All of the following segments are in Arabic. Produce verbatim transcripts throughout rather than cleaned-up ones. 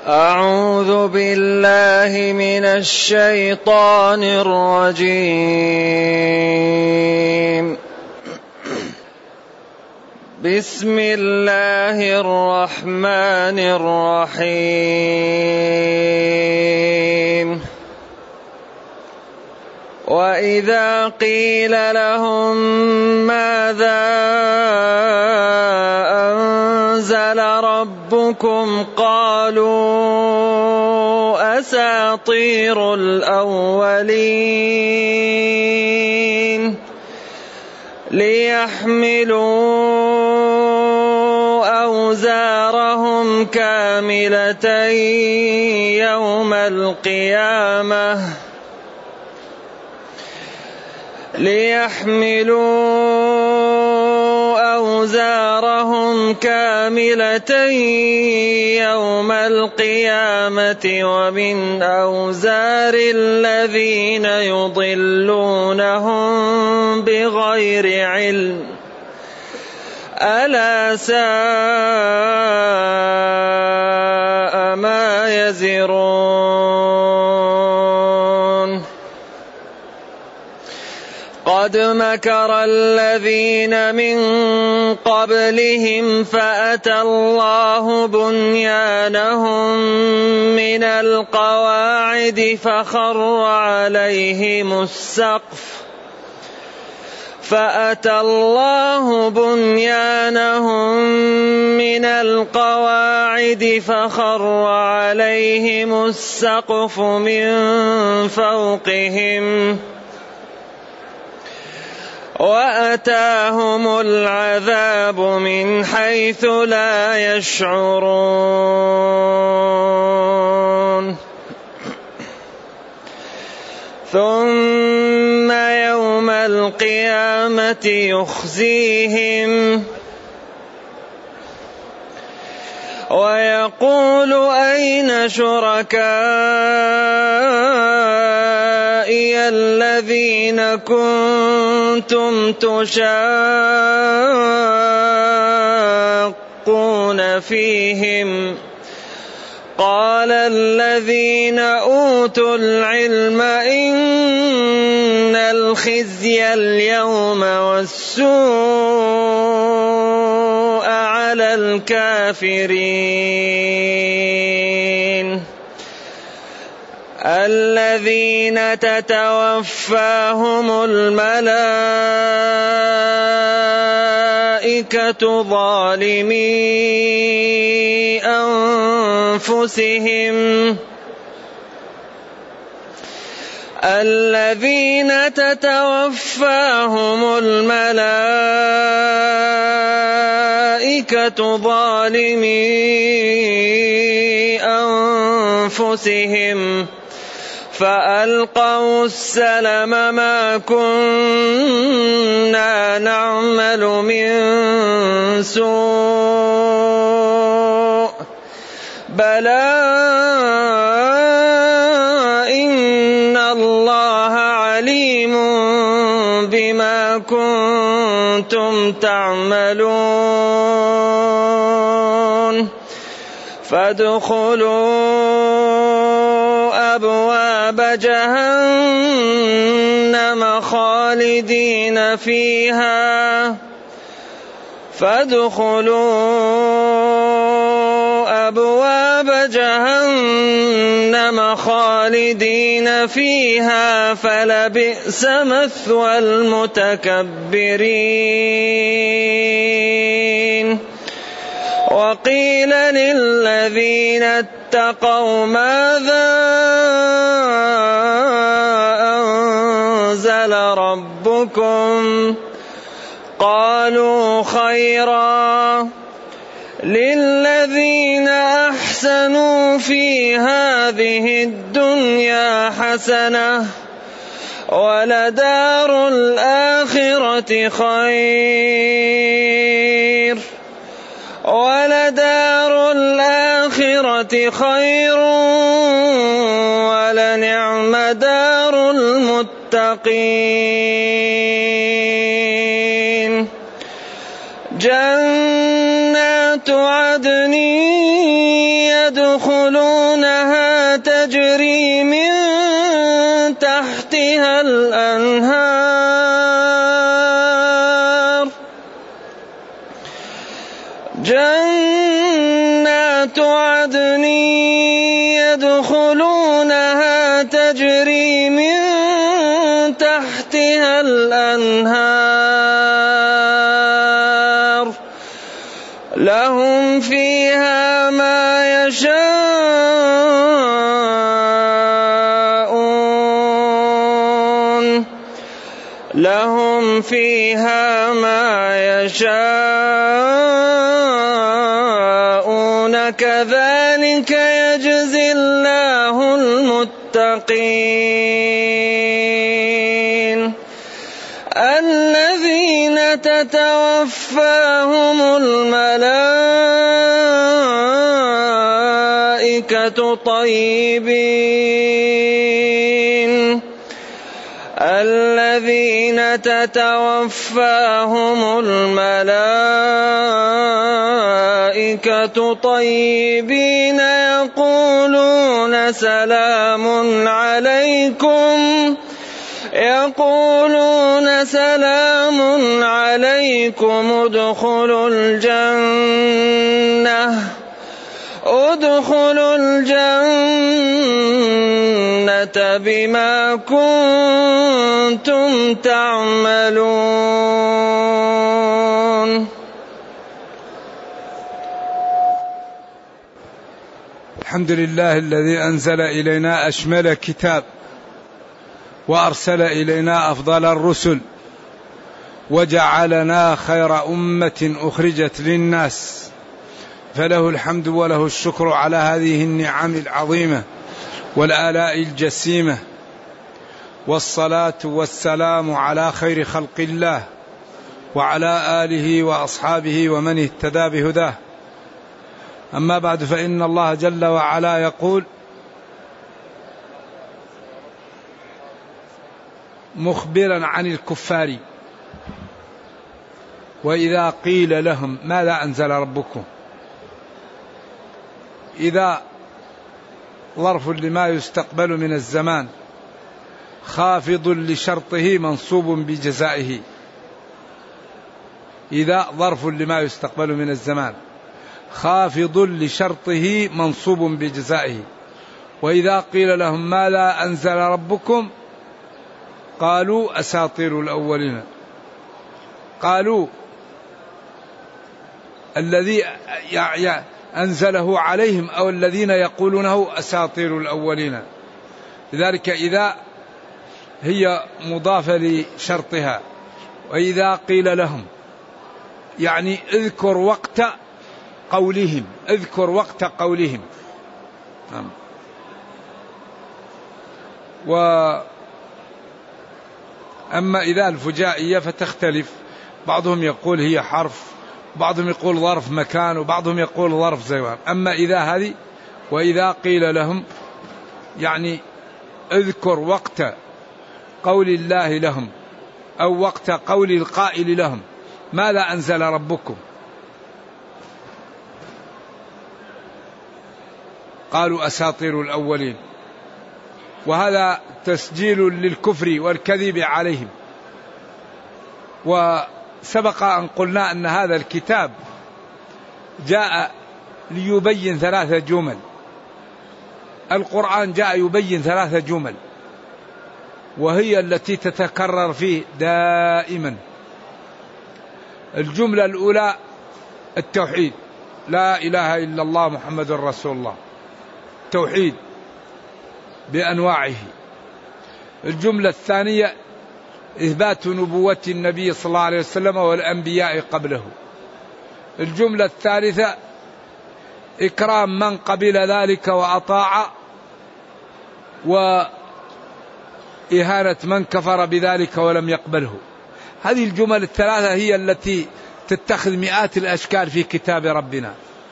أعوذ بالله من الشيطان الرجيم. بسم الله الرحمن الرحيم. وإذا قيل لهم ماذا أنزل ربكم قالوا أساطير الأولين ليحملوا أوزارهم كاملة يوم القيامة ليحملوا أوزارهم كاملة يوم القيامة ومن أوزار الذين يضلونهم بغير علم ألا ساء ما يزرون. قد مكر الذين من قبلهم فأتى الله بنيانهم من القواعد فخر عليهم السقف فأتى الله بنيانهم من القواعد فخر عليهم السقف من فوقهم وأتاهم العذاب من حيث لا يشعرون. ثم يوم القيامة يخزيهم ويقول أين شركائي الذين كنتم تشاقون فيهم قال الذين أوتوا العلم إن الخزي اليوم والسوء على الكافرين الذين تتوفاهم الملائكة ظالمي أنفسهم الذين تتوفاهم الملائكة ظالمي أنفسهم فألقوا السلم ما كنا نعمل من سوء بلى إن الله عليم بما كنتم تعملون. فادخلوا أبواب جهنم خالدين فيها فادخلوا أبواب جهنم خالدين فيها فلبئس مثوى المتكبرين. وقيل للذين اتقوا ماذا أنزل ربكم قالوا خيرا للذين أحسنوا في هذه الدنيا حسنة ولدار الآخرة خير ولدار الآخرة خير ولنعم دار المتقين. جنات عدن يدخلون جنات عدن يدخلونها تجري من تحتها الأنهار لهم فيها ما يشاءون لهم فيها ما يشاءون كذلك يجزي الله المتقين الذين تتوفاهم الملائكة طيبين الذين تتوفاهم الملائكة طيبين يقولون سلام عليكم يقولون سلام عليكم ادخلوا الجنة ادخلوا الجنة بما كنتم تعملون. الحمد لله الذي أنزل إلينا أشمل كتاب وأرسل إلينا أفضل الرسل وجعلنا خير أمة أخرجت للناس، فله الحمد وله الشكر على هذه النعم العظيمة والآلاء الجسيمة، والصلاة والسلام على خير خلق الله وعلى آله وأصحابه ومن اهتدى بهداه. أما بعد، فإن الله جل وعلا يقول مخبرا عن الكفار: وإذا قيل لهم ماذا أنزل ربكم. إذا ظرف لما يستقبل من الزمان، خافض لشرطه منصوب بجزائه. إذا ظرف لما يستقبل من الزمان، خافض لشرطه منصوب بجزائه. وإذا قيل لهم ماذا أنزل ربكم قالوا أساطير الأولين. قالوا الذي أنزله عليهم أو الذين يقولونه أساطير الأولين. لذلك إذا هي مضافة لشرطها. وإذا قيل لهم يعني اذكر وقت قولهم، اذكر وقت قولهم. وأما إذا الفجائية فتختلف، بعضهم يقول هي حرف، بعضهم يقول ظرف مكان، وبعضهم يقول ظرف زمان. أما إذا هذه وإذا قيل لهم يعني اذكر وقت قول الله لهم أو وقت قول القائل لهم ماذا أنزل ربكم قالوا أساطير الأولين. وهذا تسجيل للكفر والكذب عليهم. وسبق أن قلنا أن هذا الكتاب جاء ليبين ثلاثة جمل. القرآن جاء يبين ثلاثة جمل، وهي التي تتكرر فيه دائما. الجملة الأولى التوحيد، لا إله إلا الله محمد رسول الله، توحيد بأنواعه. الجملة الثانية إثبات نبوة النبي صلى الله عليه وسلم والأنبياء قبله. الجملة الثالثة إكرام من قبل ذلك وأطاع، وإهانة من كفر بذلك ولم يقبله. هذه الجمل الثلاثة هي التي تتخذ مئات الأشكال في كتاب ربنا: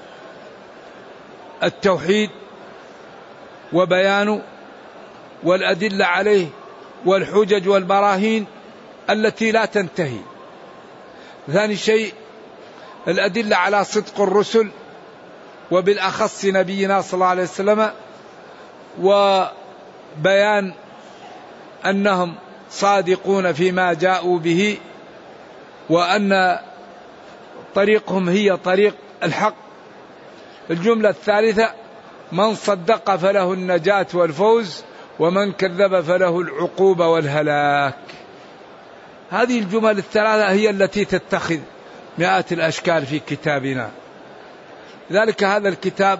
التوحيد وبيانه والأدلة عليه والحجج والبراهين التي لا تنتهي. ثاني شيء الأدلة على صدق الرسل، وبالأخص نبينا صلى الله عليه وسلم، وبيان أنهم صادقون فيما جاءوا به، وأن طريقهم هي طريق الحق. الجملة الثالثة من صدق فله النجاة والفوز ومن كذب فله العقوبة والهلاك. هذه الجمل الثلاثة هي التي تتخذ مئات الأشكال في كتابنا. لذلك هذا الكتاب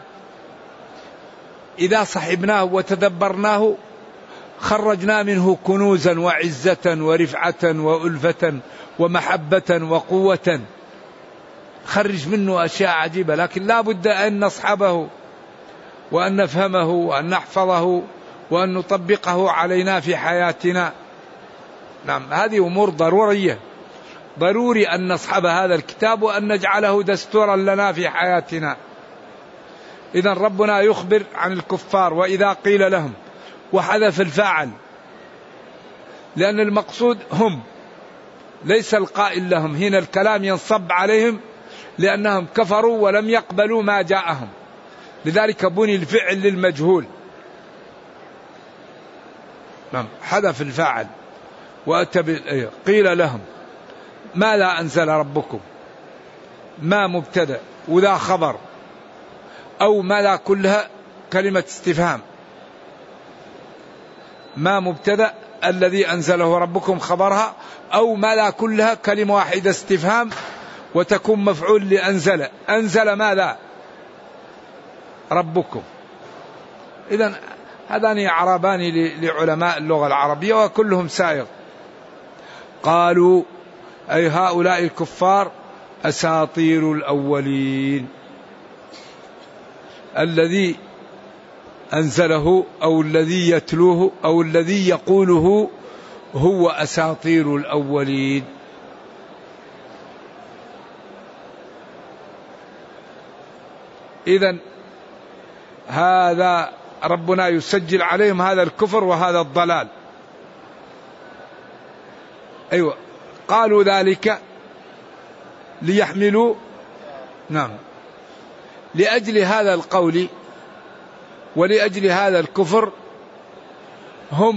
إذا صحبناه وتدبرناه خرجنا منه كنوزا وعزة ورفعة وألفة ومحبة وقوة، خرج منه أشياء عجيبة، لكن لا بد أن نصحبه وأن نفهمه وأن نحفظه وأن نطبقه علينا في حياتنا. نعم، هذه أمور ضرورية، ضروري أن نصحب هذا الكتاب وأن نجعله دستورا لنا في حياتنا. إذن ربنا يخبر عن الكفار وإذا قيل لهم، وحذف الفاعل لأن المقصود هم، ليس القائل لهم. هنا الكلام ينصب عليهم لأنهم كفروا ولم يقبلوا ما جاءهم، لذلك بني الفعل للمجهول. نعم، حذف الفاعل وأتى بالآية. قيل لهم ماذا أنزل ربكم، ما مبتدأ وذا خبر، أو ماذا كلها كلمة استفهام. ما مبتدأ الذي أنزله ربكم خبرها، أو ماذا كلها كلمة واحدة استفهام وتكون مفعول لأنزل. أنزل ماذا ربكم. إذن هذان إعرابان لعلماء اللغة العربية وكلهم سائغ. قالوا أي هؤلاء الكفار أساطير الأولين، الذي أنزله أو الذي يتلوه أو الذي يقوله هو أساطير الأولين. إذن هذا ربنا يسجل عليهم هذا الكفر وهذا الضلال. أيوة، قالوا ذلك ليحملوا، نعم، لأجل هذا القول ولأجل هذا الكفر هم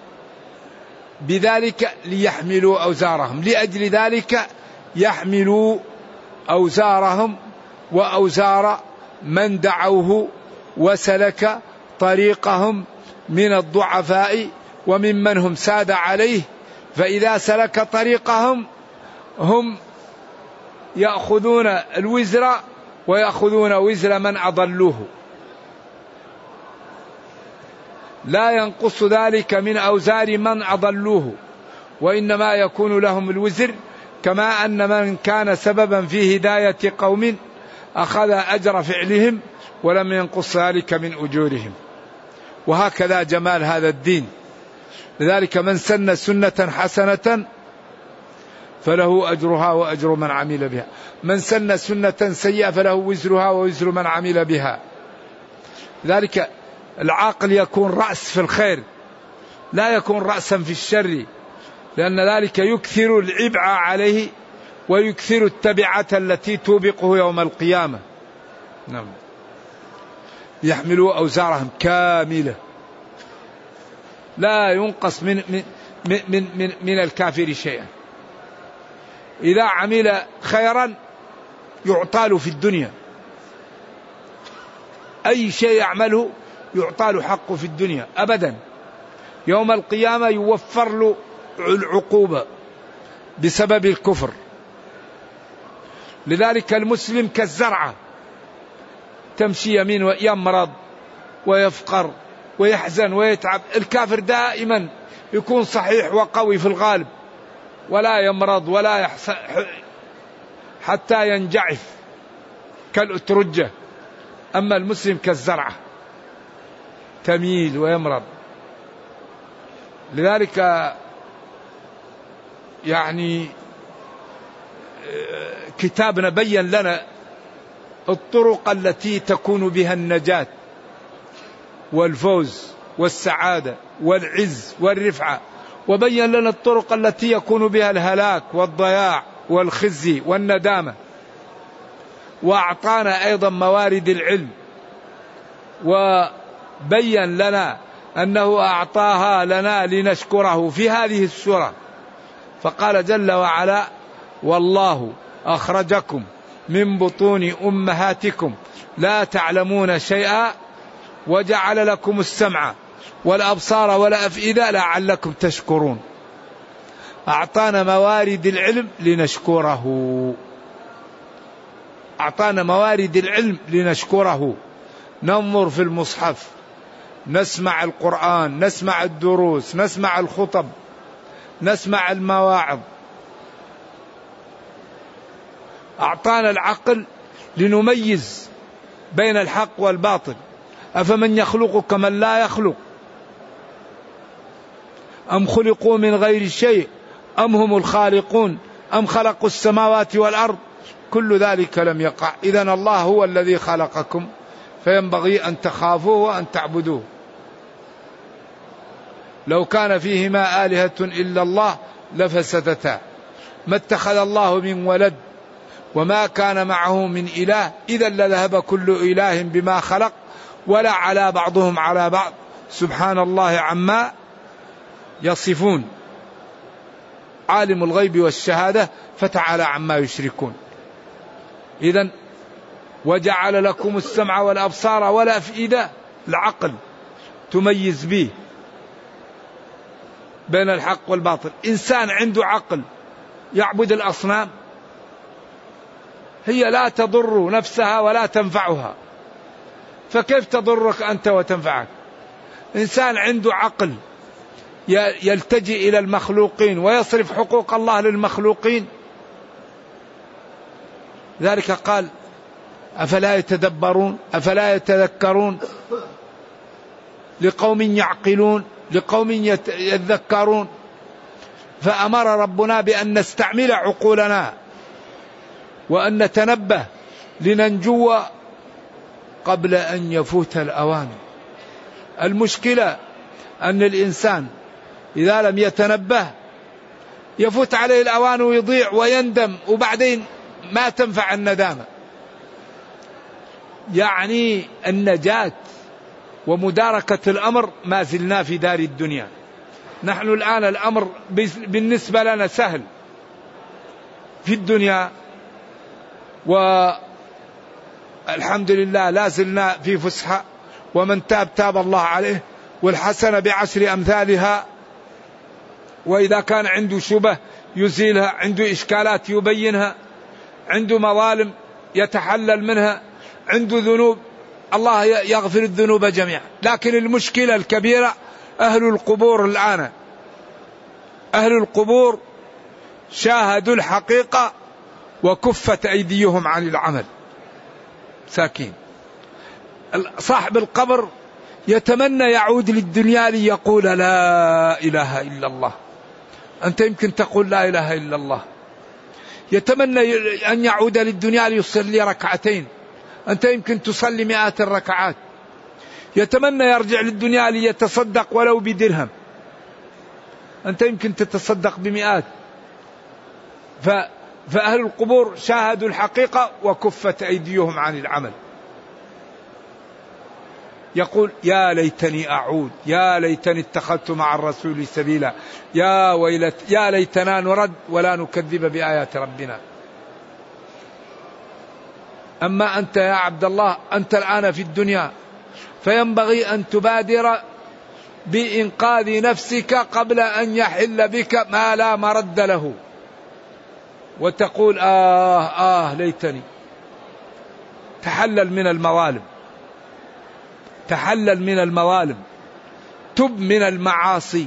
بذلك ليحملوا أوزارهم، لأجل ذلك يحملوا أوزارهم وأوزار من دعوه وسلك طريقهم من الضعفاء وممن هم ساد عليه. فإذا سلك طريقهم هم يأخذون الوزر ويأخذون وزر من أضلوه، لا ينقص ذلك من أوزار من أضلوه، وإنما يكون لهم الوزر، كما أن من كان سببا في هداية قوم أخذ أجر فعلهم ولم ينقص ذلك من أجورهم. وهكذا جمال هذا الدين. لذلك من سن سنة حسنة فله أجرها وأجر من عمل بها، من سن سنة سيئة فله وزرها ووزر من عمل بها. لذلك العاقل يكون رأس في الخير، لا يكون رأسا في الشر، لأن ذلك يكثر العبء عليه ويكثر التبعة التي توبقه يوم القيامة. نعم، يحملوا أوزارهم كاملة لا ينقص من من من من, من الكافر شيئا. إذا عمل خيرا يعطى له في الدنيا، أي شيء يعمله يعطى له حقه في الدنيا أبدا. يوم القيامة يوفر له العقوبة بسبب الكفر. لذلك المسلم كالزرعة تمشي يمين ويمرض ويفقر ويحزن ويتعب. الكافر دائما يكون صحيح وقوي في الغالب، ولا يمرض ولا يحس حتى ينجعف كالأترجة. أما المسلم كالزرعة تميل ويمرض. لذلك يعني كتابنا بين لنا الطرق التي تكون بها النجاة والفوز والسعادة والعز والرفعة، وبين لنا الطرق التي يكون بها الهلاك والضياع والخزي والندامة، وأعطانا أيضا موارد العلم، وبين لنا أنه أعطاها لنا لنشكره في هذه السورة. فقال جل وعلا: والله أخرجكم من بطون أمهاتكم لا تعلمون شيئا وجعل لكم السمع والأبصار والأفئدة لعلكم تشكرون. أعطانا موارد العلم لنشكره، أعطانا موارد العلم لنشكره. ننظر في المصحف، نسمع القرآن، نسمع الدروس، نسمع الخطب، نسمع المواعظ. أعطانا العقل لنميز بين الحق والباطل. أفمن يخلق كمن لا يخلق أم خلقوا من غير شيء أم هم الخالقون أم خلقوا السماوات والأرض كل ذلك لم يقع. إذن الله هو الذي خلقكم فينبغي أن تخافوه وأن تعبدوه. لو كان فيهما آلهة إلا الله لفسدتا ما اتخذ الله من ولد وما كان معه من إله إذا لذهب كل إله بما خلق ولا على بعضهم على بعض سبحان الله عما يصفون. عالم الغيب والشهادة فتعالى عما يشركون. إذن وجعل لكم السمع والأبصار والأفئدة، العقل تميز به بين الحق والباطل. إنسان عنده عقل يعبد الأصنام هي لا تضر نفسها ولا تنفعها، فكيف تضرك أنت وتنفعك؟ إنسان عنده عقل يلتجئ إلى المخلوقين ويصرف حقوق الله للمخلوقين. ذلك قال أفلا يتدبرون أفلا يتذكرون لقوم يعقلون لقوم يتذكرون. فأمر ربنا بأن نستعمل عقولنا وأن نتنبه لننجو قبل أن يفوت الأوان. المشكلة أن الإنسان إذا لم يتنبه يفوت عليه الأوان ويضيع ويندم وبعدين ما تنفع الندامة. يعني النجاة ومداركة الأمر ما زلنا في دار الدنيا. نحن الآن الأمر بالنسبة لنا سهل في الدنيا والحمد لله لا زلنا في فسحة، ومن تاب تاب الله عليه، والحسنة بعشر أمثالها، وإذا كان عنده شبه يزيلها، عنده إشكالات يبينها، عنده مظالم يتحلل منها، عنده ذنوب الله يغفر الذنوب جميعا. لكن المشكلة الكبيرة أهل القبور الآن، أهل القبور شاهدوا الحقيقة وكفت أيديهم عن العمل. ساكين صاحب القبر يتمنى يعود للدنيا ليقول لا إله إلا الله. أنت يمكن تقول لا إله إلا الله. يتمنى أن يعود للدنيا ليصلي ركعتين، أنت يمكن تصلي مئات الركعات. يتمنى يرجع للدنيا ليتصدق ولو بدرهم، أنت يمكن تتصدق بمئات. ف... فأهل القبور شاهدوا الحقيقة وكفت أيديهم عن العمل. يقول يا ليتني أعود، يا ليتني اتخذت مع الرسول سبيلا، يا ويلت يا ليتنا نرد ولا نكذب بآيات ربنا. أما أنت يا عبد الله أنت الآن في الدنيا، فينبغي أن تبادر بإنقاذ نفسك قبل أن يحل بك ما لا مرد له، وتقول آه آه ليتني. تحلل من المظالم، تحلل من المظالم، تب من المعاصي،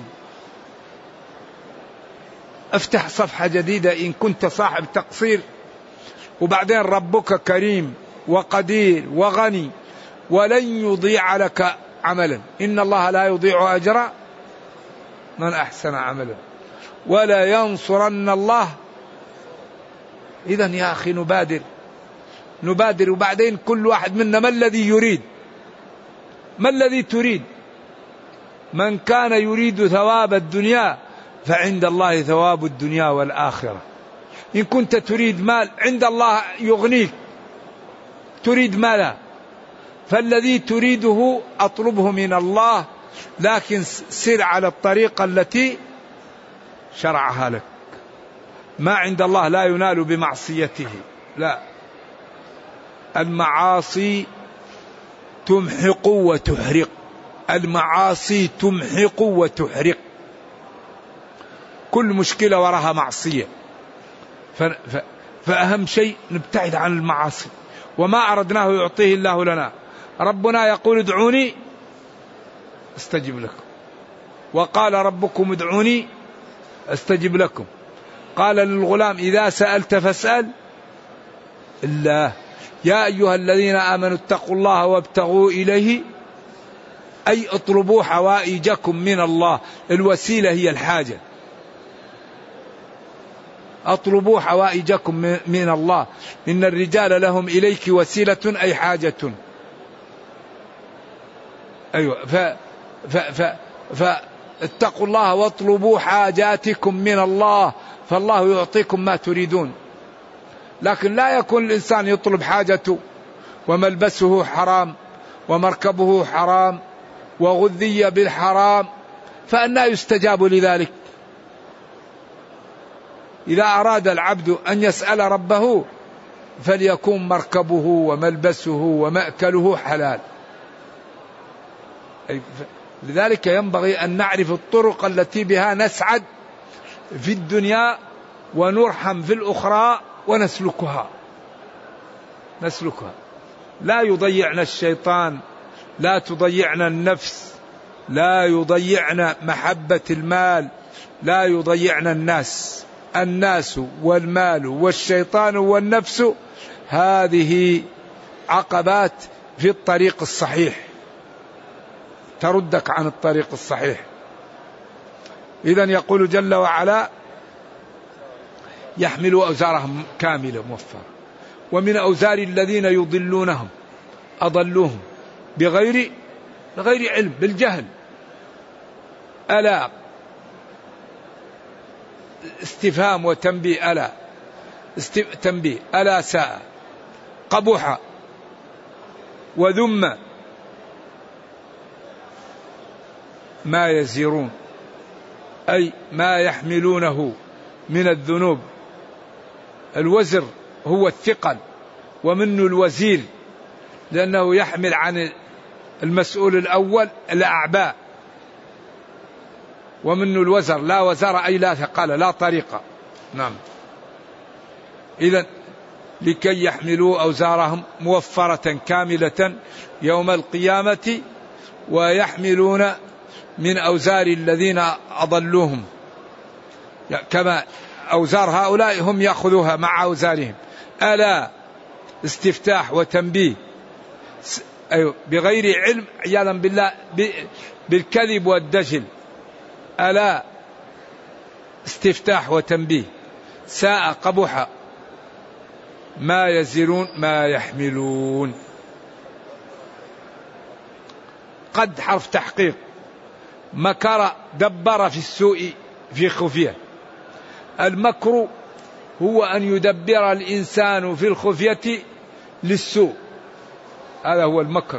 افتح صفحة جديدة إن كنت صاحب تقصير. وبعدين ربك كريم وقدير وغني ولن يضيع لك عملا، إن الله لا يضيع أجر من أحسن عملا ولا ينصرن الله. إذن يا أخي نبادر نبادر. وبعدين كل واحد منا ما الذي يريد؟ ما الذي تريد؟ من كان يريد ثواب الدنيا فعند الله ثواب الدنيا والآخرة. إن كنت تريد مال عند الله يغنيك، تريد مالا، فالذي تريده أطلبه من الله، لكن سر على الطريقة التي شرعها لك. ما عند الله لا ينال بمعصيته، لا. المعاصي تمحق وتحرق، المعاصي تمحق وتحرق، كل مشكلة وراها معصية. فأهم شيء نبتعد عن المعاصي، وما أردناه يعطيه الله لنا. ربنا يقول ادعوني استجب لكم، وقال ربكم ادعوني استجب لكم. قال للغلام إذا سألت فاسأل الله. يا أيها الذين آمنوا اتقوا الله وابتغوا إليه، أي اطلبوا حوائجكم من الله. الوسيلة هي الحاجة، اطلبوا حوائجكم من الله، إن الرجال لهم إليك وسيلة أي حاجة. أيوة ف ف ف فاتقوا الله واطلبوا حاجاتكم من الله، فالله يعطيكم ما تريدون. لكن لا يكون الإنسان يطلب حاجته وملبسه حرام ومركبه حرام وغذي بالحرام، فأنا يستجاب لذلك؟ إذا أراد العبد أن يسأل ربه فليكون مركبه وملبسه ومأكله حلال. لذلك ينبغي أن نعرف الطرق التي بها نسعد في الدنيا ونرحم في الأخرى ونسلكها نسلكها لا يضيعنا الشيطان، لا تضيعنا النفس، لا يضيعنا محبة المال، لا يضيعنا الناس. الناس والمال والشيطان والنفس هذه عقبات في الطريق الصحيح، تردك عن الطريق الصحيح. إذن يقول جل وعلا يحملوا أوزارهم كاملة موفرة، ومن أوزار الذين يضلونهم أضلوهم بغير بغير علم، بالجهل. ألا استفهام وتنبيه، ألا تنبيه، ألا ساء قبح وذم ما يزيرون، أي ما يحملونه من الذنوب. الوزر هو الثقل، ومنه الوزير لأنه يحمل عن المسؤول الأول الأعباء، ومنه الوزر، لا وزر أي لا ثقل، لا طريقة. نعم. إذن لكي يحملوا أوزارهم موفرة كاملة يوم القيامة، ويحملون من أوزار الذين أضلوهم، كما أوزار هؤلاء هم يأخذوها مع أوزارهم. ألا استفتاح وتنبيه أيوة بغير علم، عياذا بالله بالكذب والدجل. ألا استفتاح وتنبيه، ساء قبح ما يزرون ما يحملون. قد حرف تحقيق، مكر دبر في السوء في خفية. المكر هو أن يدبر الإنسان في الخفية للسوء، هذا هو المكر.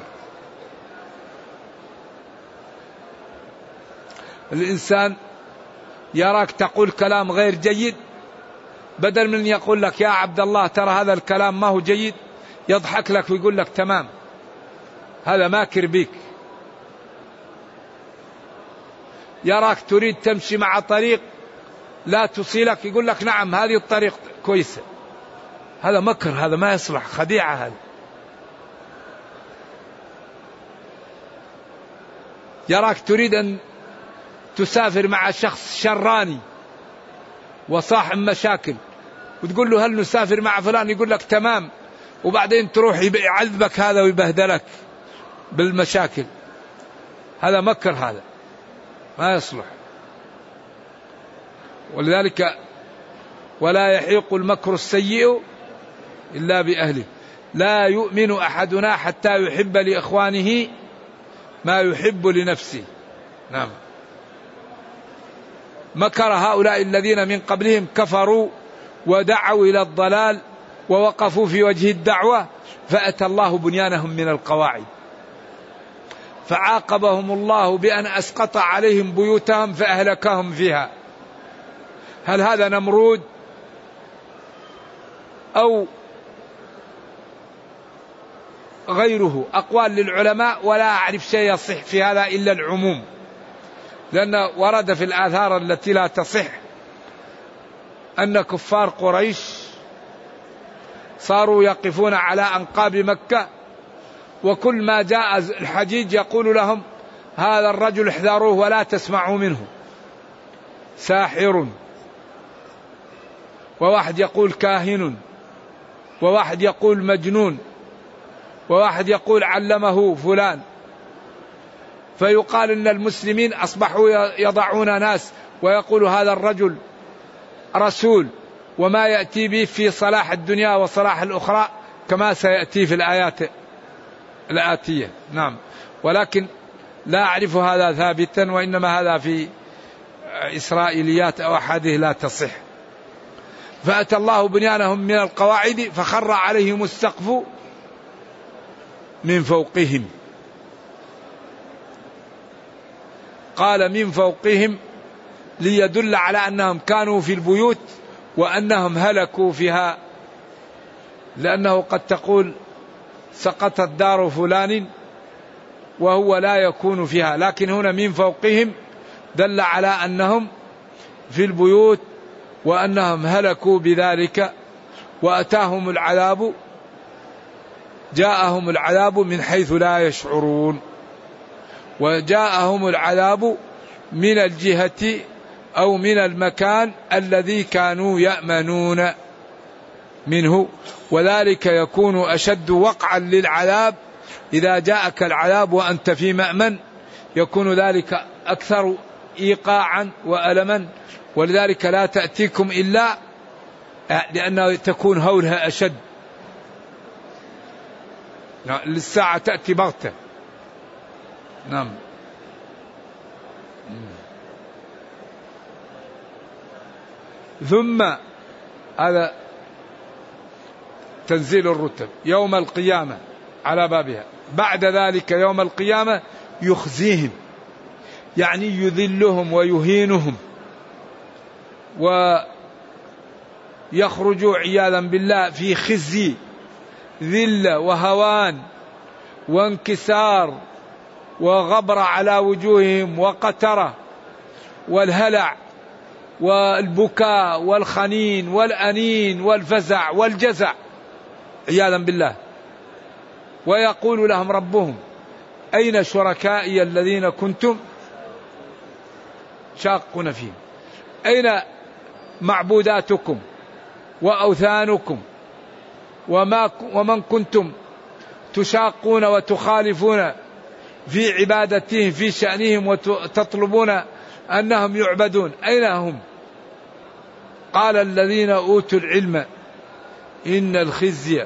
الإنسان يراك تقول كلام غير جيد، بدل من يقول لك يا عبد الله ترى هذا الكلام ما هو جيد، يضحك لك ويقول لك تمام، هذا ماكر بيك. يراك تريد تمشي مع طريق لا تصيلك، يقول لك نعم هذه الطريق كويسة، هذا مكر، هذا ما يصلح، خديعة هذا. يراك تريد أن تسافر مع شخص شراني وصاحب مشاكل، وتقول له هل نسافر مع فلان، يقول لك تمام، وبعدين تروح يعذبك هذا ويبهدلك بالمشاكل، هذا مكر، هذا ما يصلح. ولذلك ولا يحيق المكر السيء إلا بأهله، لا يؤمن أحدنا حتى يحب لإخوانه ما يحب لنفسه. نعم. مكر هؤلاء الذين من قبلهم، كفروا ودعوا إلى الضلال ووقفوا في وجه الدعوة، فأتى الله بنيانهم من القواعد، فعاقبهم الله بأن أسقط عليهم بيوتهم فأهلكهم فيها. هل هذا نمرود أو غيره أقوال للعلماء، ولا أعرف شيء يصح في هذا إلا العموم، لأن ورد في الآثار التي لا تصح أن كفار قريش صاروا يقفون على أنقاب مكة، وكل ما جاء الحجيج يقول لهم هذا الرجل احذروه ولا تسمعوا منه، ساحر، وواحد يقول كاهن، وواحد يقول مجنون، وواحد يقول علمه فلان. فيقال إن المسلمين أصبحوا يضعون ناس ويقول هذا الرجل رسول، وما يأتي به في صلاح الدنيا وصلاح الأخرى كما سيأتي في الآيات الآتية. نعم، ولكن لا أعرف هذا ثابتا، وإنما هذا في إسرائيليات أو أحاديث لا تصح. فأتى الله بنيانهم من القواعد فخر عليهم السقف من فوقهم. قال من فوقهم ليدل على أنهم كانوا في البيوت وأنهم هلكوا فيها، لأنه قد تقول سقطت دار فلان وهو لا يكون فيها، لكن هنا من فوقهم دل على أنهم في البيوت وأنهم هلكوا بذلك، وأتاهم العذاب، جاءهم العذاب من حيث لا يشعرون، وجاءهم العذاب من الجهة أو من المكان الذي كانوا يأمنون منه، وذلك يكون أشد وقعا للعذاب. إذا جاءك العذاب وأنت في مأمن يكون ذلك أكثر إيقاعا وألما، ولذلك لا تأتيكم إلا لأنه تكون هولها أشد. للساعة تأتي بغتة. نعم. ثم هذا تنزيل الرتب يوم القيامة على بابها. بعد ذلك يوم القيامة يخزيهم، يعني يذلهم ويهينهم ويخرجوا عياذا بالله في خزي، ذلة وهوان وانكسار وغبر على وجوههم وقترة والهلع والبكاء والخنين والأنين والفزع والجزع عياذا بالله. ويقول لهم ربهم أين شركائي الذين كنتم شاقون فيهم؟ أين معبوداتكم وأوثانكم وما ومن كنتم تشاقون وتخالفون في عبادتهم في شأنهم وتطلبون أنهم يعبدون، أين هم؟ قال الذين أوتوا العلم إن الخزي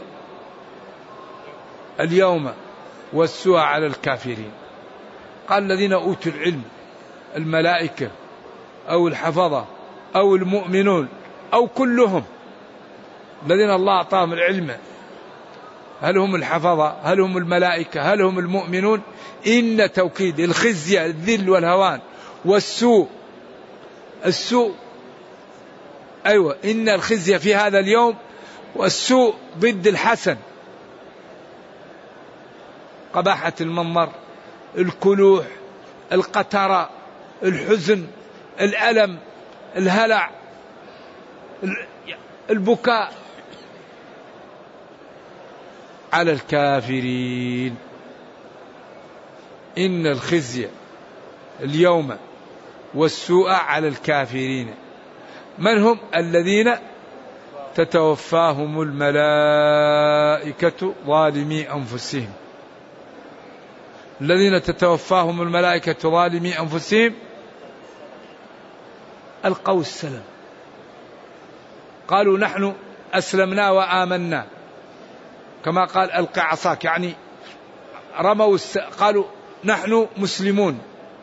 اليوم والسوء على الكافرين. قال الذين أوتوا العلم، الملائكة أو الحفظة أو المؤمنون أو كلهم الذين الله أعطاهم العلم، هل هم الحفظة؟ هل هم الملائكة؟ هل هم المؤمنون؟ إن توكيد الخزي الذل والهوان والسوء، السوء أيوة، إن الخزي في هذا اليوم، والسوء ضد الحسن، قباحة المنظر، الكلوح، القترة، الحزن، الألم، الهلع، البكاء على الكافرين. إن الخزي اليوم والسوء على الكافرين. من هم؟ الذين تتوفاهم الملائكة ظالمي أنفسهم. الذين تتوفاهم الملائكة ظالمي أنفسهم ألقوا السلام، قالوا نحن أسلمنا وآمنا، كما قال ألقى عصاك، يعني رموا الس... قالوا نحن مسلمون،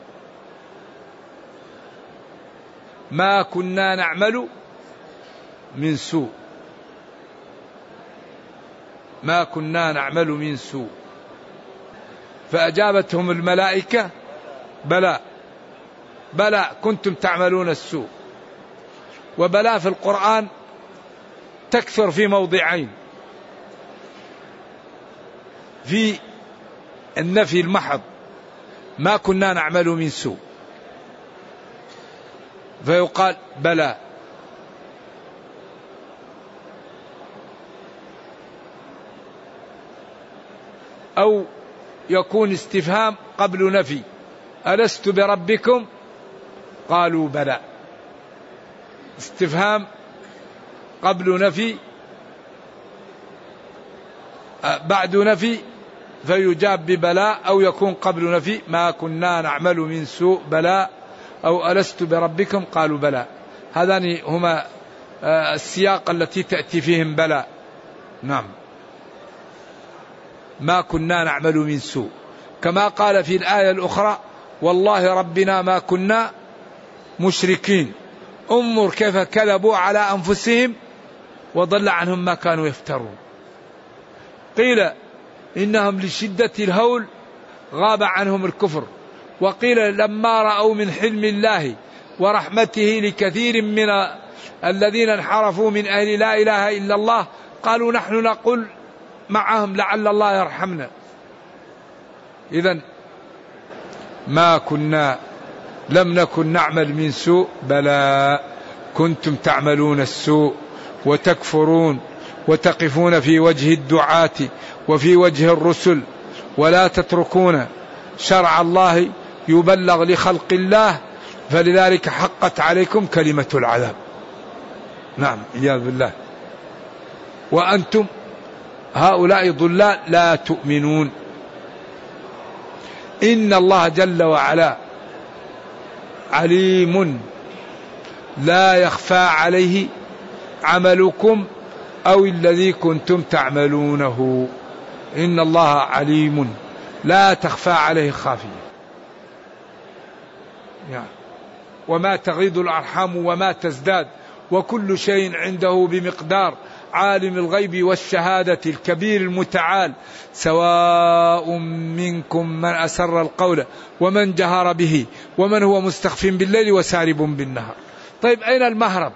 ما كنا نعمل من سوء، ما كنا نعمل من سوء. فأجابتهم الملائكة بلى بلى كنتم تعملون السوء. وبلى في القرآن تكثر في موضعين، في النفي المحض ما كنا نعمل من سوء، فيقال بلى. أو يكون استفهام قبل نفي، ألست بربكم قالوا بلى، استفهام قبل نفي بعد نفي فيجاب ببلاء، أو يكون قبل نفي ما كنا نعمل من سوء بلاء، أو ألست بربكم قالوا بلى. هذان هما السياق التي تأتي فيهم بلى. نعم، ما كنا نعمل من سوء، كما قال في الآية الأخرى والله ربنا ما كنا مشركين، انظر كيف كذبوا على أنفسهم وضل عنهم ما كانوا يفترون. قيل إنهم لشدة الهول غاب عنهم الكفر، وقيل لما رأوا من حلم الله ورحمته لكثير من الذين انحرفوا من أهل لا إله إلا الله قالوا نحن نقول معهم لعل الله يرحمنا. إذن ما كنا لم نكن نعمل من سوء بلى كنتم تعملون السوء وتكفرون وتقفون في وجه الدعاة وفي وجه الرسل ولا تتركون شرع الله يبلغ لخلق الله، فلذلك حقت عليكم كلمة العذاب. نعم، عياذ بالله. وأنتم هؤلاء ضلال لا تؤمنون. إن الله جل وعلا عليم لا يخفى عليه عملكم أو الذي كنتم تعملونه. إن الله عليم لا تخفى عليه خافية. يعني وما تغيض الأرحام وما تزداد وكل شيء عنده بمقدار، عالم الغيب والشهادة الكبير المتعال، سواء منكم من أسر القول ومن جهر به ومن هو مستخف بالليل وسارب بالنهار. طيب أين المهرب؟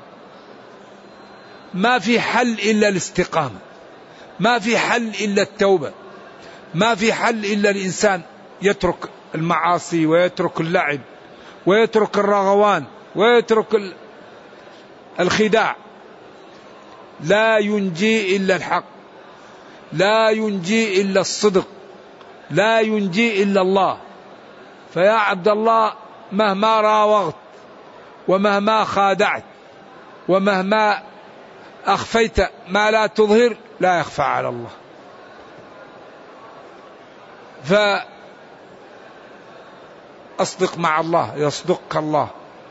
ما في حل إلا الاستقامة، ما في حل إلا التوبة، ما في حل إلا الإنسان يترك المعاصي ويترك اللعب ويترك الرغوان ويترك الخداع. لا ينجي إلا الحق، لا ينجي إلا الصدق، لا ينجي إلا الله. فيا عبد الله مهما راوغت ومهما خادعت ومهما أخفيت ما لا تظهر لا يخفى على الله. فأصدق مع الله يصدقك الله.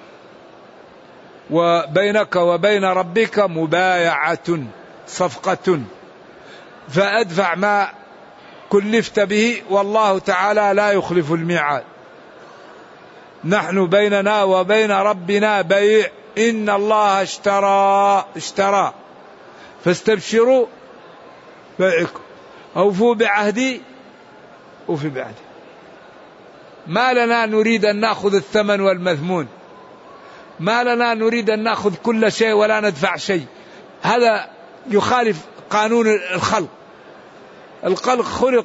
وبينك وبين ربك مبايعة، صفقة، فأدفع ما كلفت به والله تعالى لا يخلف الميعاد. نحن بيننا وبين ربنا بيع، إن الله اشترى اشترى فاستبشروا بيعكم، أوفوا بعهدي أوفي بعهدي. ما لنا نريد أن نأخذ الثمن والمثمون، ما لنا نريد أن نأخذ كل شيء ولا ندفع شيء. هذا يخالف قانون الخلق. الخلق خلق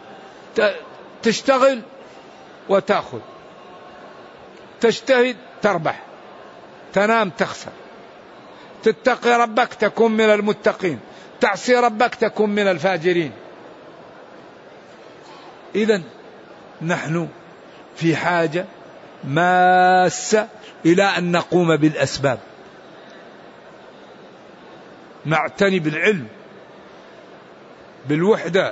تشتغل وتأخذ، تجتهد تربح، تنام تخسر، تتقي ربك تكون من المتقين، تعصي ربك تكون من الفاجرين. إذن نحن في حاجة ماسة إلى أن نقوم بالأسباب، نعتني بالعلم، بالوحدة،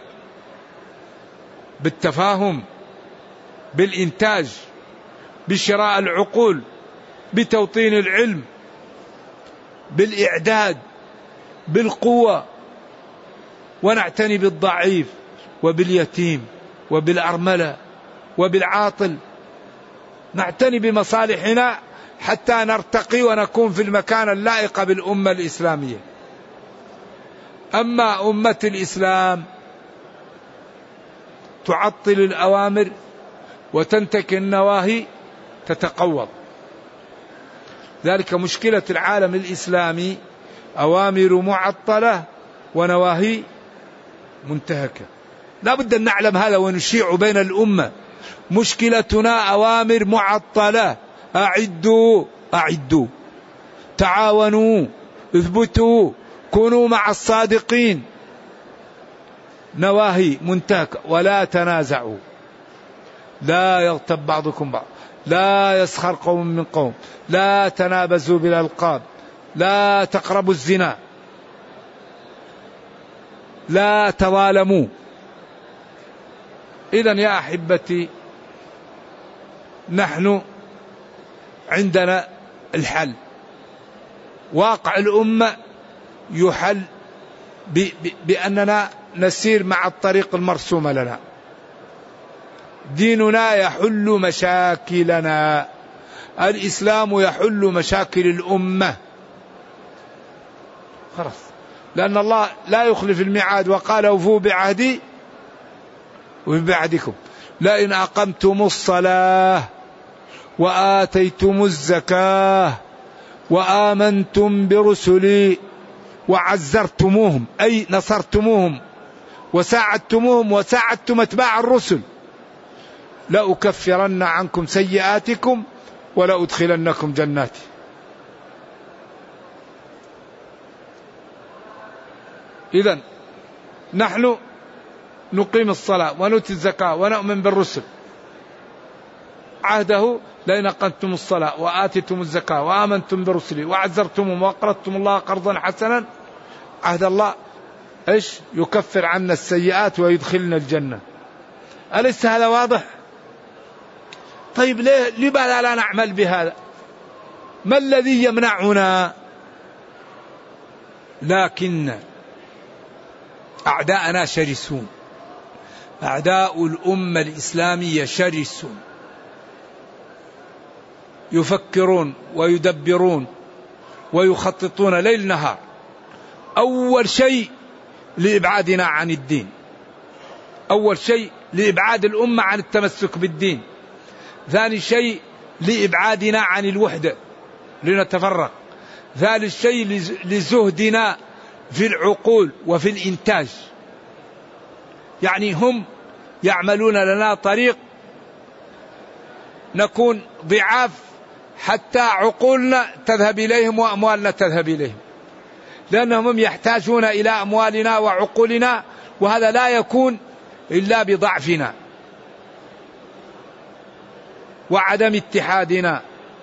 بالتفاهم، بالإنتاج، بشراء العقول، بتوطين العلم، بالإعداد، بالقوة، ونعتني بالضعيف وباليتيم وبالأرملة وبالعاطل. نعتني بمصالحنا حتى نرتقي ونكون في المكان اللائق بالأمة الإسلامية. أما أمة الإسلام تعطل الأوامر وتنتكي النواهي تتقوض. ذلك مشكلة العالم الإسلامي، أوامر معطلة ونواهي منتهكة. لا بد أن نعلم هذا ونشيع بين الأمة. مشكلتنا أوامر معطلة، أعدوا أعدوا، تعاونوا، اثبتوا، كونوا مع الصادقين. نواهي منتهكة، ولا تنازعوا، لا يغتب بعضكم بعض، لا يسخر قوم من قوم، لا تنابزوا بالألقاب، لا تقربوا الزنا، لا تظالموا. إذن يا أحبتي نحن عندنا الحل. واقع الأمة يحل بأننا نسير مع الطريق المرسومة لنا. ديننا يحل مشاكلنا، الإسلام يحل مشاكل الأمة. خلاص، لأن الله لا يخلف الميعاد، وقال اوفوا بعهدي وبعهدكم لئن أقمتم الصلاة وآتيتم الزكاة وآمنتم برسلي وعزرتموهم، أي نصرتموهم وساعدتموهم وساعدتم أتباع الرسل، لأكفرن عنكم سيئاتكم ولأدخلنكم جناتي. إذن نحن نقيم الصلاة ونؤتي الزكاة ونؤمن بالرسل. عهده لئن أقمتم الصلاة وآتيتم الزكاة وآمنتم برسلي وعزرتمهم وأقرضتم الله قرضا حسنا، عهد الله إيش؟ يكفر عنا السيئات ويدخلنا الجنة. أليس هذا واضح؟ طيب ليه لماذا لا نعمل بهذا؟ ما الذي يمنعنا؟ لكن أعداءنا شرسون، أعداء الأمة الإسلامية شرسون، يفكرون ويدبرون ويخططون ليل نهار. أول شيء لإبعادنا عن الدين، أول شيء لإبعاد الأمة عن التمسك بالدين. ثاني شيء لإبعادنا عن الوحدة لنتفرق. ثالث شيء لزهدنا في العقول وفي الإنتاج. يعني هم يعملون لنا طريق نكون ضعاف حتى عقولنا تذهب إليهم وأموالنا تذهب إليهم، لأنهم يحتاجون إلى أموالنا وعقولنا، وهذا لا يكون إلا بضعفنا وعدم اتحادنا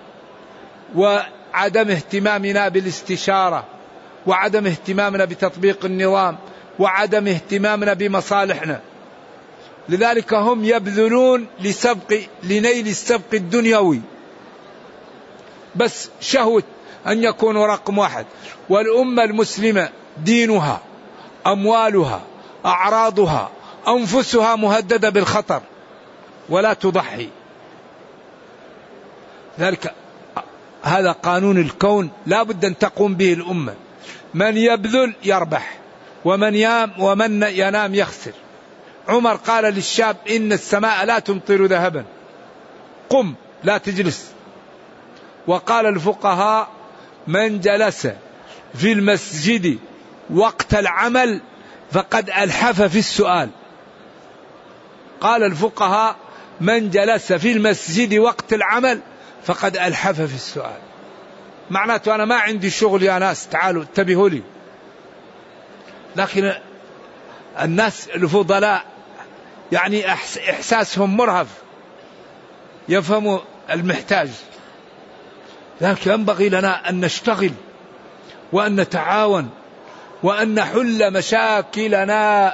وعدم اهتمامنا بالاستشارة وعدم اهتمامنا بتطبيق النظام وعدم اهتمامنا بمصالحنا. لذلك هم يبذلون لسبق لنيل السبق الدنيوي، بس شهوة أن يكونوا رقم واحد. والأمة المسلمة دينها، أموالها، أعراضها، أنفسها مهددة بالخطر ولا تضحي. ذلك هذا قانون الكون لا بد أن تقوم به الأمة. من يبذل يربح، ومن يام ومن ينام يخسر. عمر قال للشاب إن السماء لا تمطر ذهبا، قم لا تجلس. وقال الفقهاء من جلس في المسجد وقت العمل فقد ألحف في السؤال. قال الفقهاء من جلس في المسجد وقت العمل فقد ألحف في السؤال. معناته أنا ما عندي شغل يا ناس، تعالوا انتبهوا لي. لكن الناس الفضلاء يعني إحساسهم مرهف، يفهموا المحتاج. لكن ينبغي لنا أن نشتغل وأن نتعاون وأن نحل مشاكلنا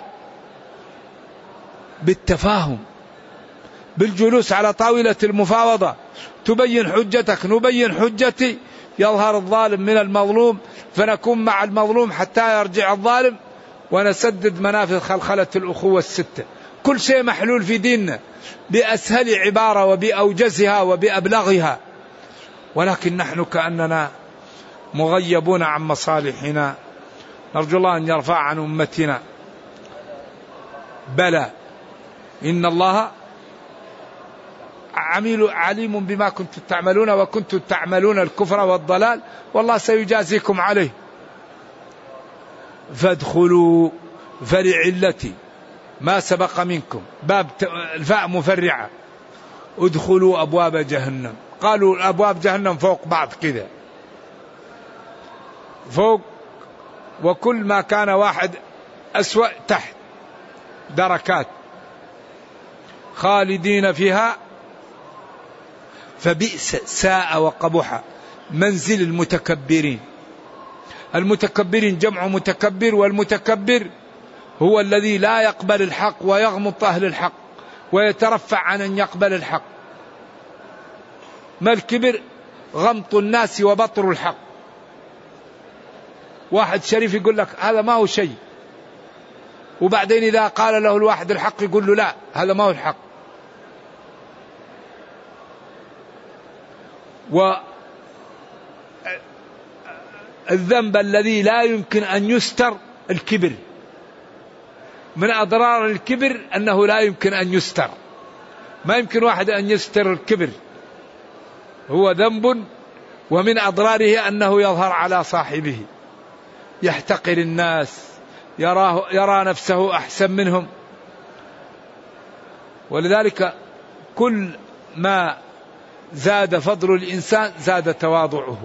بالتفاهم، بالجلوس على طاولة المفاوضة. تبين حجتك نبين حجتي، يظهر الظالم من المظلوم فنكون مع المظلوم حتى يرجع الظالم، ونسدد منافذ خلخلة الأخوة الستة. كل شيء محلول في ديننا بأسهل عبارة وبأوجزها وبأبلغها، ولكن نحن كأننا مغيبون عن مصالحنا. نرجو الله أن يرفع عن أمتنا. بلى إن الله عميل عليم بما كنتم تعملون وكنتم تعملون الكفر والضلال والله سيجازيكم عليه. فادخلوا فلعلتي ما سبق منكم. باب الفاء مفرعة. ادخلوا أبواب جهنم. قالوا أبواب جهنم فوق بعض كذا، فوق، وكل ما كان واحد أسوأ تحت، دركات، خالدين فيها فبئس ساء وقبح منزل المتكبرين. المتكبرين جمع متكبر، والمتكبر هو الذي لا يقبل الحق ويغمط أهل الحق ويترفع عن أن يقبل الحق. ما الكبر؟ غمط الناس وبطر الحق. واحد شريف يقول لك هذا ما هو شيء، وبعدين إذا قال له الواحد الحق يقول له لا هذا ما هو الحق. والذنب الذي لا يمكن أن يستر الكبر. من أضرار الكبر أنه لا يمكن أن يستر. ما يمكن واحد أن يستر الكبر، هو ذنب، ومن أضراره أنه يظهر على صاحبه، يحتقر الناس، يراه يرى نفسه أحسن منهم. ولذلك كل ما زاد فضل الإنسان زاد تواضعه.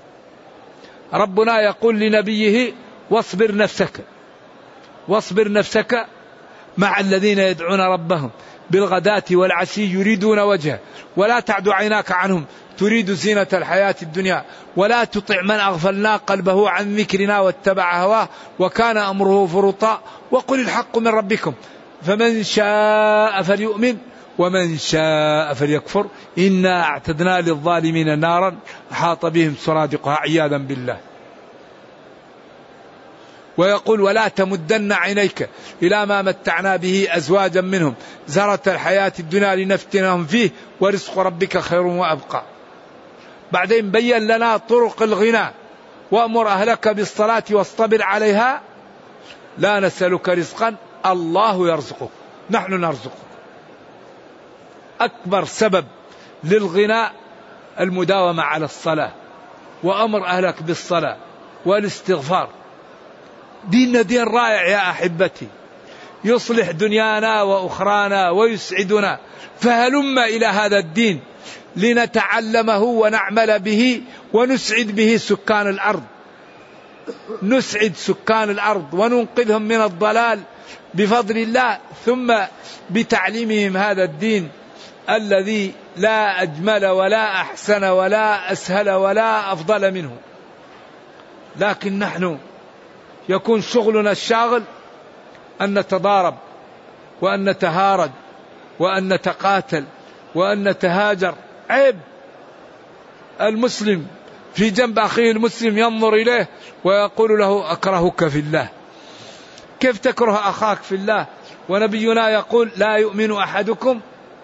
ربنا يقول لنبيه واصبر نفسك، واصبر نفسك مع الذين يدعون ربهم بالغداة والعشي يريدون وجهه ولا تعد عيناك عنهم تريد زينة الحياة الدنيا ولا تطع من أغفلنا قلبه عن ذكرنا واتبع هواه وكان أمره فرطا وقل الحق من ربكم فمن شاء فليؤمن ومن شاء فليكفر إنا أعتدنا للظالمين نارا أحاط بهم سرادقها عياذا بالله. ويقول ولا تمدن عينيك إلى ما متعنا به أزواجا منهم زهرة الحياة الدنيا لنفتنهم فيه ورزق ربك خير وأبقى. بعدين بين لنا طرق الغنى وأمر أهلك بالصلاة واصطبر عليها لا نسألك رزقا الله يرزقك نحن نرزقك. أكبر سبب للغنى المداومة على الصلاة وأمر أهلك بالصلاة والاستغفار. ديننا دين رائع يا أحبتي، يصلح دنيانا وأخرانا ويسعدنا، فهلم إلى هذا الدين لنتعلمه ونعمل به ونسعد به سكان الأرض، نسعد سكان الأرض وننقذهم من الضلال بفضل الله، ثم بتعليمهم هذا الدين الذي لا أجمل ولا أحسن ولا أسهل ولا أفضل منه. لكن نحن يكون شغلنا الشاغل أن نتضارب وأن نتهارد وأن نتقاتل وأن نتهاجر. عيب. المسلم في جنب أخيه المسلم ينظر إليه ويقول له أكرهك في الله. كيف تكره أخاك في الله ونبينا يقول لا يؤمن أحدكم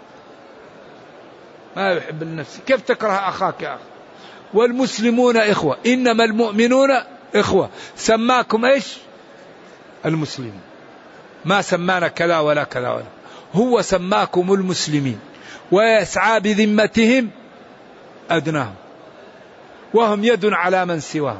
ما يحب النفس. كيف تكره أخاك يا أخي؟ والمسلمون إخوة، إنما المؤمنون إخوة. سماكم إيش؟ المسلمين، ما سمانا كذا ولا كذا ولا، هو سماكم المسلمين ويسعى بذمتهم أدناهم وهم يد على من سواهم.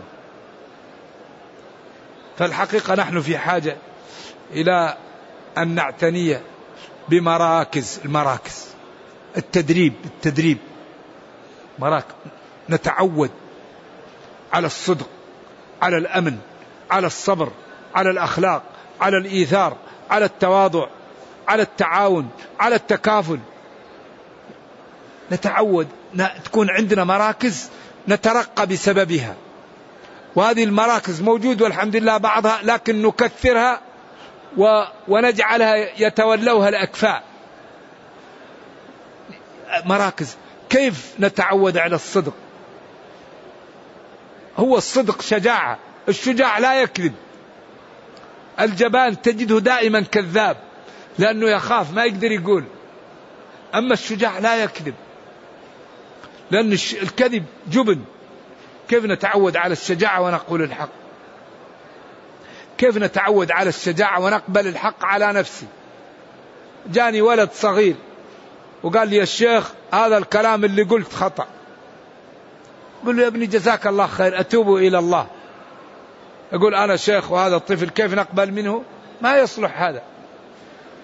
فالحقيقة نحن في حاجة إلى أن نعتني بمراكز المراكز التدريب التدريب مراكز، نتعود على الصدق، على الأمن، على الصبر، على الأخلاق، على الإيثار، على التواضع، على التعاون، على التكافل. نتعود تكون عندنا مراكز نترقى بسببها، وهذه المراكز موجود والحمد لله بعضها، لكن نكثرها ونجعلها يتولوها الأكفاء. مراكز كيف نتعود على الصدق؟ هو الصدق شجاعة، الشجاع لا يكذب. الجبان تجده دائما كذاب لأنه يخاف ما يقدر يقول، أما الشجاع لا يكذب لأن الكذب جبن. كيف نتعود على الشجاعة ونقول الحق؟ كيف نتعود على الشجاعة ونقبل الحق على نفسي؟ جاني ولد صغير وقال لي يا الشيخ هذا الكلام اللي قلت خطأ. قل له يا ابني جزاك الله خير أتوب إلى الله. يقول أنا شيخ وهذا الطفل كيف نقبل منه؟ ما يصلح هذا.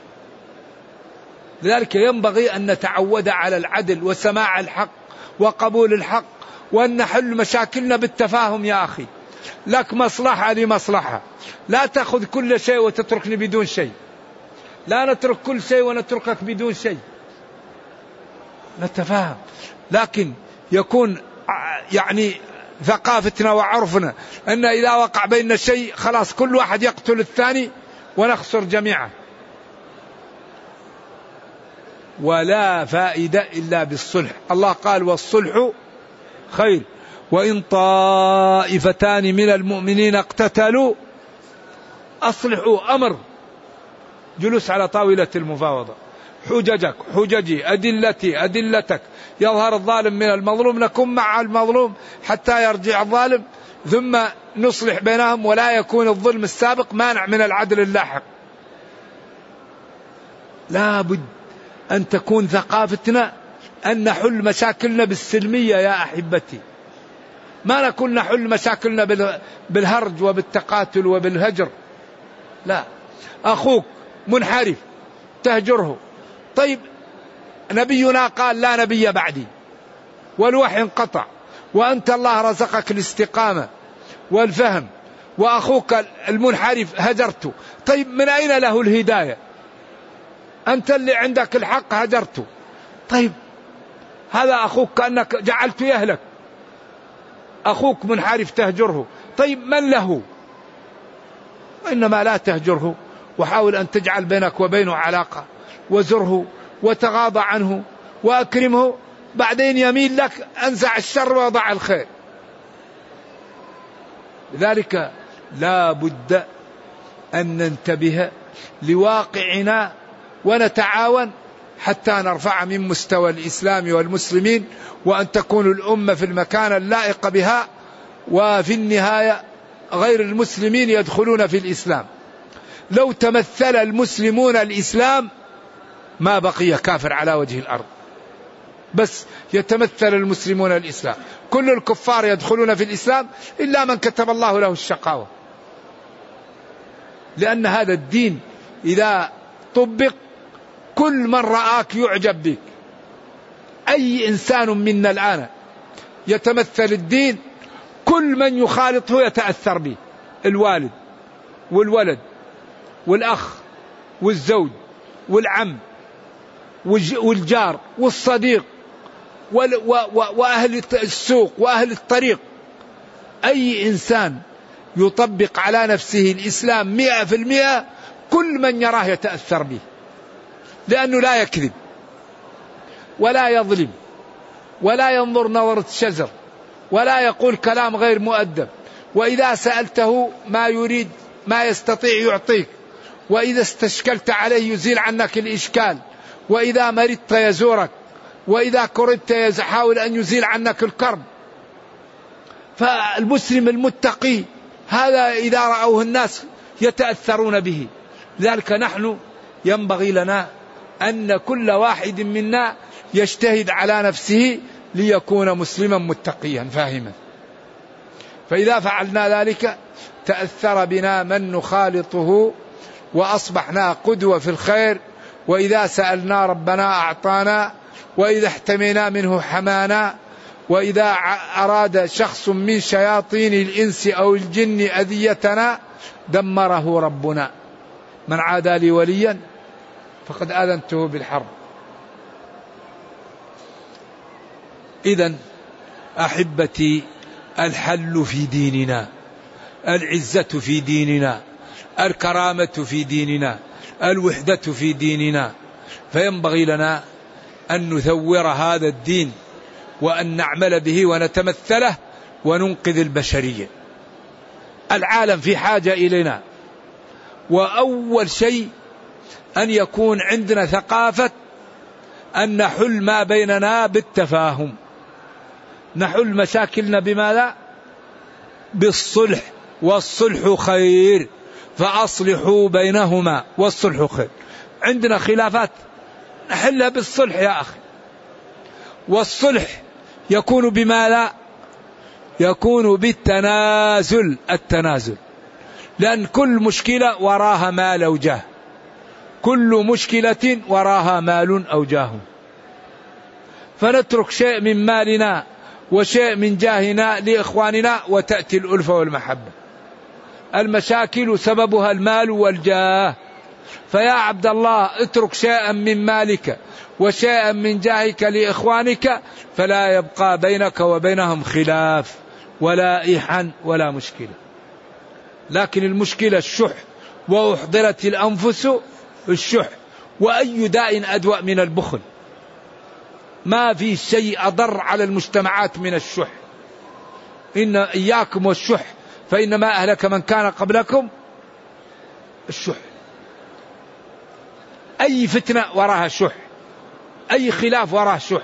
لذلك ينبغي أن نتعود على العدل وسماع الحق وقبول الحق، وأن نحل مشاكلنا بالتفاهم يا أخي. لك مصلحة لي مصلحة، لا تأخذ كل شيء وتتركني بدون شيء، لا نترك كل شيء ونتركك بدون شيء، نتفاهم. لكن يكون يعني ثقافتنا وعرفنا أن إذا وقع بيننا شيء خلاص كل واحد يقتل الثاني ونخسر جميعا، ولا فائدة إلا بالصلح. الله قال والصلح خير، وإن طائفتان من المؤمنين اقتتلوا أصلحوا، أمر جلوس على طاولة المفاوضة، حججك حججي، أدلتي أدلتك، يظهر الظالم من المظلوم، نكون مع المظلوم حتى يرجع الظالم، ثم نصلح بينهم، ولا يكون الظلم السابق مانع من العدل اللاحق. لا بد أن تكون ثقافتنا أن نحل مشاكلنا بالسلمية يا أحبتي، ما نكون نحل مشاكلنا بالهرج وبالتقاتل وبالهجر. لا، أخوك منحرف تهجره، طيب نبينا قال لا نبي بعدي والوحي انقطع، وأنت الله رزقك الاستقامة والفهم، وأخوك المنحرف هجرته، طيب من أين له الهداية؟ أنت اللي عندك الحق هجرته، طيب هذا أخوك كأنك جعلته يهلك، أخوك منحرف تهجره، طيب من له؟ وإنما لا تهجره، وحاول أن تجعل بينك وبينه علاقة، وزره وتغاضى عنه وأكرمه، بعدين يميل لك أنزع الشر وضع الخير. لذلك لا بد أن ننتبه لواقعنا ونتعاون حتى نرفع من مستوى الإسلام والمسلمين، وأن تكون الأمة في المكان اللائق بها، وفي النهاية غير المسلمين يدخلون في الإسلام. لو تمثل المسلمون الإسلام ما بقي كافر على وجه الأرض، بس يتمثل المسلمون الإسلام، كل الكفار يدخلون في الإسلام إلا من كتب الله له الشقاوة، لأن هذا الدين إذا طبق كل من رآك يعجب بك. أي إنسان منا الآن يتمثل الدين كل من يخالطه يتأثر به، الوالد والولد والأخ والزوج والعم والجار والصديق وأهل السوق وأهل الطريق. أي إنسان يطبق على نفسه الإسلام مئة في المئة كل من يراه يتأثر به، لأنه لا يكذب ولا يظلم ولا ينظر نظرة شزر ولا يقول كلام غير مؤدب، وإذا سألته ما يريد ما يستطيع يعطيك، وإذا استشكلت عليه يزيل عنك الإشكال، وإذا مرضت يزورك، وإذا كربت يحاول أن يزيل عنك الكرب. فالمسلم المتقي هذا إذا رأوه الناس يتأثرون به. لذلك نحن ينبغي لنا أن كل واحد منا يجتهد على نفسه ليكون مسلما متقيا فاهما، فإذا فعلنا ذلك تأثر بنا من نخالطه وأصبحنا قدوة في الخير، وإذا سألنا ربنا أعطانا، وإذا احتمينا منه حمانا، وإذا أراد شخص من شياطين الإنس أو الجن أذيتنا دمره ربنا. من عادى لي وليا فقد آذنته بالحرب. إذن أحبتي الحل في ديننا، العزة في ديننا، الكرامة في ديننا، الوحدة في ديننا، فينبغي لنا أن نثور هذا الدين وأن نعمل به ونتمثله وننقذ البشرية. العالم في حاجة إلينا، وأول شيء أن يكون عندنا ثقافة أن نحل ما بيننا بالتفاهم، نحل مشاكلنا بماذا؟ بالصلح، والصلح خير فأصلحوا بينهما والصلح خير. عندنا خلافات نحلها بالصلح يا أخي، والصلح يكون بماذا؟ يكون بالتنازل، التنازل، لأن كل مشكلة وراها مال وجاه، كل مشكلة وراها مال أو جاه، فنترك شيء من مالنا وشيء من جاهنا لإخواننا وتأتي الألفة والمحبة. المشاكل سببها المال والجاه، فيا عبد الله اترك شيئا من مالك وشيئا من جاهك لإخوانك فلا يبقى بينك وبينهم خلاف ولا إيحان ولا مشكلة. لكن المشكلة الشح، وأحضرت الأنفس الشح، وأي داء أدوأ من البخل. ما في شيء أضر على المجتمعات من الشح. إن إياكم والشح فإنما أهلك من كان قبلكم الشح. أي فتنة وراها شح، أي خلاف وراها شح.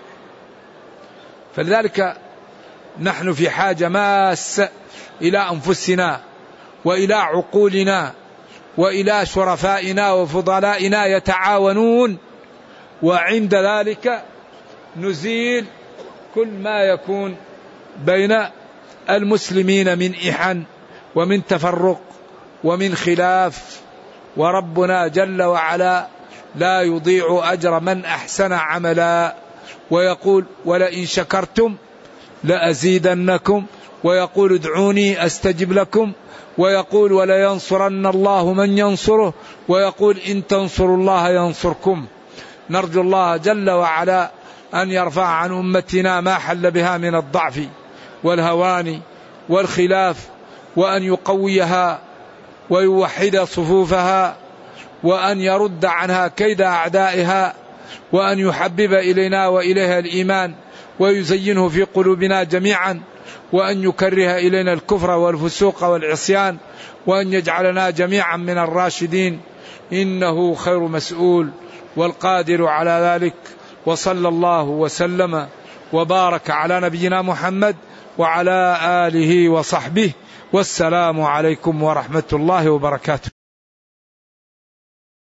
فلذلك نحن في حاجة ماسة إلى أنفسنا وإلى عقولنا وإلى شرفائنا وفضلائنا يتعاونون، وعند ذلك نزيل كل ما يكون بين المسلمين من إحن ومن تفرق ومن خلاف. وربنا جل وعلا لا يضيع أجر من أحسن عملا، ويقول ولئن شكرتم لأزيدنكم، ويقول ادعوني أستجب لكم، ويقول ولينصرن الله من ينصره، ويقول إن تنصروا الله ينصركم. نرجو الله جل وعلا أن يرفع عن أمتنا ما حل بها من الضعف والهوان والخلاف، وأن يقويها ويوحد صفوفها، وأن يرد عنها كيد أعدائها، وأن يحبب إلينا وإليها الإيمان ويزينه في قلوبنا جميعا، وأن يكره إلينا الكفر والفسوق والعصيان، وأن يجعلنا جميعا من الراشدين، إنه خير مسؤول والقادر على ذلك. وصلى الله وسلم وبارك على نبينا محمد وعلى آله وصحبه، والسلام عليكم ورحمة الله وبركاته.